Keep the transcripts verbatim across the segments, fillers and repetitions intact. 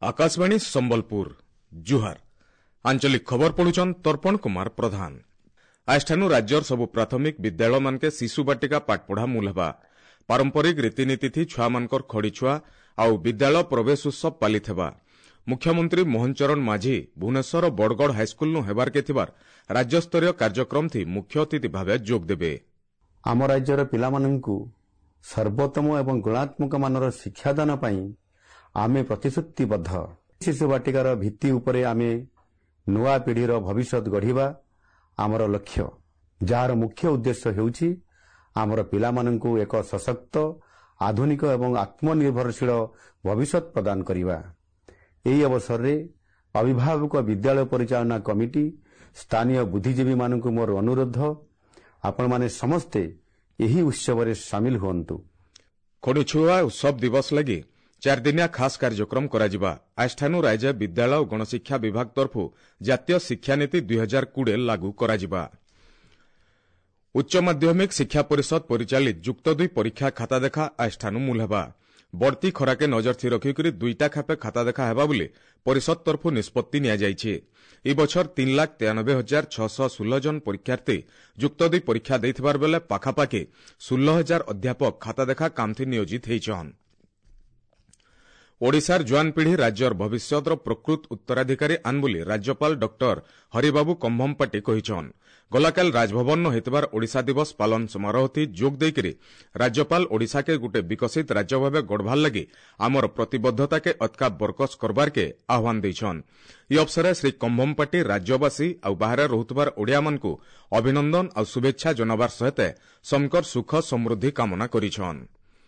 आकाशवाणी संबलपुर जुहार आंचलिक खबर पढ़ुचन तर्पण कुमार प्रधान। आजठानु राज्यर सबु प्राथमिक विद्यालय मानके शिशु बाटिका पाठपढ़ा मूल हेबा। पारंपरिक रीतिनीति थी छुआ मानकर खड़ी छुआ आउ विद्यालय प्रवेश उत्सव पालित हेबा। मुख्यमंत्री मोहन चरण माझी भुवनेश्वर बड़गड़ हाईस्कल नु हेबार के थिबार राज्यस्तरीय कार्यक्रम थी मुख्य अतिथि भावे जोग देबे। आम राज्यर पिलामानंकु सर्वोत्तम एवं गुणात्मक मानर शिक्षादान पई आमे प्रतिश्रुतिबद्ध। शिशु बाटिकार भित्ति उपरे आमे नुआ पीढ़ीर भविष्य गढ़िबा आमर लक्ष्य, जार मुख्य उद्देश्य हेउछि आमर पिलामानंकु एक सशक्त आधुनिक एवं आत्मनिर्भरशील भविष्य प्रदान करिबा। एही अवसर रे अभिभावक विद्यालय परिचालना कमिटी स्थानीय बुद्धिजीवी मानंकु मोर अनुरोध, आपण माने समस्ते एही उत्सव रे शामिल होंतु। खड़ीछुआ उत्सव दिवस लगी चार दिनिया खास कार्यक्रम कराजिबा। आजठानु राज्य विद्यालय और गणशिक्षा विभाग तरफु जातीय शिक्षा नीति दुई हजार कोड़े लागू कराजिबा। उच्च माध्यमिक शिक्षा परिषद परिचालित जुक्त दुई परीक्षा खाता देखा आजठानु मूल हेबा। बढ़ती खरा के नजर थी रखिक दुईटा खापे खाता देखा हेबा बोली परिषद तरफु निष्पत्ति निया जाइछे। ई बछर तीन लाख तेयानबे हजार छःश षोलह जन परीक्षार्थी जुक्त दुई परीक्षा देथिबार बेले पाखापाखि षोलह हजार अध्यापक खाता देखा कामथि नियोजित हेइछन। ओडिशार जुआन पीढ़ी राज्यर भविष्यतर प्रकृत उत्तराधिकारी आन बोली राज्यपाल डॉक्टर हरिबाबू कंभमपाटी कहिछन। गलाकाल राजभवन हेतबार ओडिशा दिवस पालन समारोह थी जोग देकरी राज्यपाल ओडिशा के गुटे विकसित राज्य भावे गढ़वार लगी आमर प्रतिबद्धता के अतका बरकस करबार के आह्वान देछन। ई अवसर श्री कंभमपाटी राज्यवासी और बाहर रहुतबार ओडिया मानकु अभिनंदन और शुभेच्छा जनाबार सहित समकर सुख समृद्धि कामना करिछन।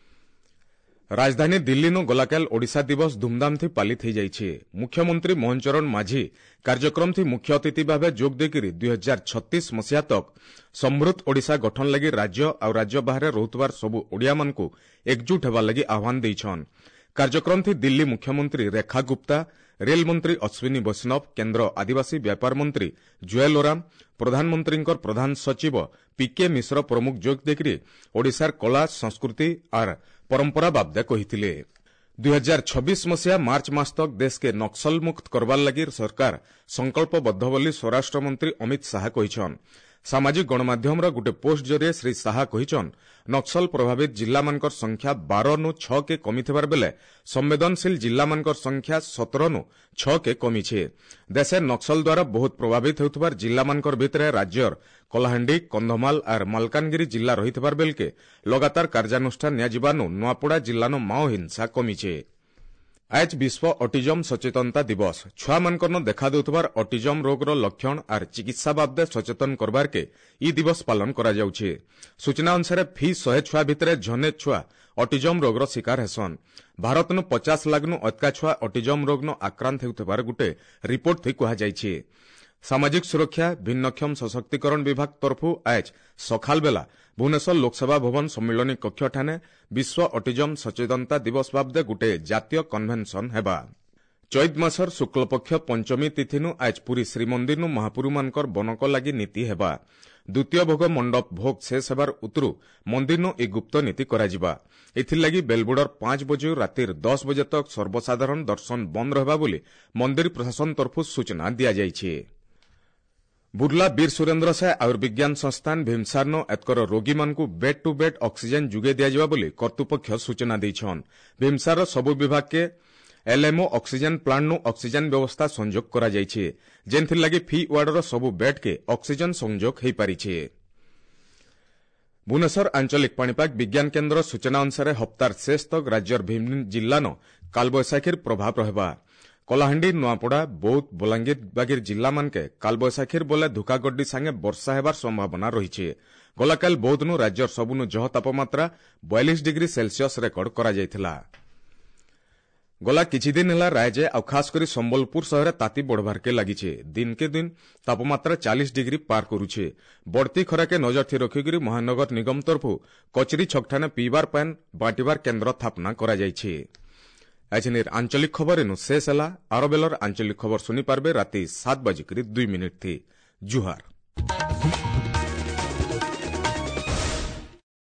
राजधानी दिल्ली नु गलाकाल ओडिशा दिवस धूमधाम थी पालित हो जाइछे। मुख्यमंत्री मोहन चरण माझी कार्यक्रम थी मुख्य अतिथि भावे जोग देकरी दुई हजार छत्तीस मसीहा तक समृद्ध ओडिशा गठन लगी राज्य और राज्य बाहर रहुतबार सबु ओडिया मानकु एकजुट हेबा लगी आह्वान देइछन। कार्यक्रम थी दिल्ली मुख्यमंत्री रेखा गुप्ता, रेल मंत्री अश्विनी वैष्णव, केन्द्र आदिवासी व्यापार मंत्री जुएल ओराम, प्रधानमंत्री प्रधान सचिव पीके मिश्र प्रमुख जोग देकरी ओडिशार कला संस्कृति और परंपरा बाबदे कहिथिले। दुई हजार छब्बीस मसीहा मार्च मास तक देश के नक्सल मुक्त करबार लगी सरकार संकल्पबद्ध बोली स्वराष्ट्र मंत्री अमित शाह कहिछन। सामाजिक गणमाध्यम गुटे पोस्ट जरिए श्री शाह कहिछन नक्सल प्रभावित जिला मानकर संख्या बारह नु छह के कमिथिबार बेले संवेदनशील जिला मानकर संख्या सत्रह नु छह के कमिछे। देशे नक्सल द्वारा बहुत प्रभावित होउतबार जिला मानकर भितरे राज्यर कलाहांडी, कंधमाल और मालकानगिरी जिला रहितबार बेलके लगातार कार्यानुष्ठान नियाजिबानु नुआपड़ा जिल्लानो माओ हिंसा कमिछे। आज विश्व ऑटिज्म सचेतनता दिवस। छुआ मानकर देखा देउतबार ऑटिज्म रोगर लक्षण और चिकित्सा बाबदे सचेतन करबार के ई दिवस पालन करा जाउछे। सूचना अनुसार फी सौ छुआ भितरे जने छुआ ऑटिज्म रोगर शिकार हेसन। भारत नु पचास लाख नु अतका छुआ ऑटिज्म रोग नु आक्रांत हेउतबार गुटे रिपोर्ट थी कहा जाइछे। सामाजिक सुरक्षा भिन्नक्षम सशक्तिकरण विभाग तरफु आज सखाल बेला भुवनेश्वर लोकसभा भवन सम्मिलनी कक्ष ठाने विश्व ऑटिज्म सचेतनता दिवस बाबदे गुटे जातीय कन्वेन्शन हेबा। चैत मासर शुक्लपक्ष पंचमी तिथि नु आज पुरी श्रीमंदिर नु महापुरु मानकर बनक लागि नीति हेबा। द्वितीय भोग मंडप भोग शेष हेबार उतरु मंदिर नु ए गुप्त नीति कराजिबा। एथिर लागि बेलबुडर पांच बजे रातिर दस बजे तक सर्वसाधारण दर्शन बंद रहबा बोली मंदिर प्रशासन तरफु सूचना दिया जाइछे। बुर्ला वीर सुरेन्द्र साय आयुर्विज्ञान संस्थान भीमसार नो एतकर रोगी मानकु बेड टू बेड ऑक्सीजन जुगे दिया जाबा बोली कर्तृपक्ष सूचना दैछन। भीमसार सबु विभाग के एलएमओ ऑक्सीजन प्लांट नु ऑक्सीजन व्यवस्था संयोग करा जाइछे, जेनथिर लागि फी वार्डर सबु बेड के ऑक्सीजन संयोग हेइ पारिछे। भुवनेश्वर आंचलिक पाणीपाग विज्ञान केन्द्र सूचना अनुसार हप्तार शेष तक राज्यर भिन्न जिल्लानो कालबैशाखीर प्रभाव रहबा। कलाहांडी, नुआपड़ा, बौद्ध, बलांगीर बागीर जिला मानके कालबैशाखीर बोले धुकागड्डी सांगे वर्षा हेबार संभावना रहिछे। गलाकाल बौद्ध नु राज्यर सबुनु जह तापमात्रा बयालीस डिग्री सेल्सियस रेकर्ड करा जायथिला। गला किछि दिन हेला राज्य आ खास करी संबलपुर शहर ताती बढ़बार के लागिछे। दिन के दिन तापमात्रा चालीस डिग्री पार करुछे। बढ़ती खरा के नजर थी रखिकरी महानगर निगम तरफु कचरी छकठाने पीबार पानी बांटिबार केन्द्र स्थापना करा जायछे। आजनिर आंचलिक खबर एनु शेष हेला। आरो बेलर आंचलिक खबर सुनी पारबे राति सात बजे दुई मिनिट थी। जुहार।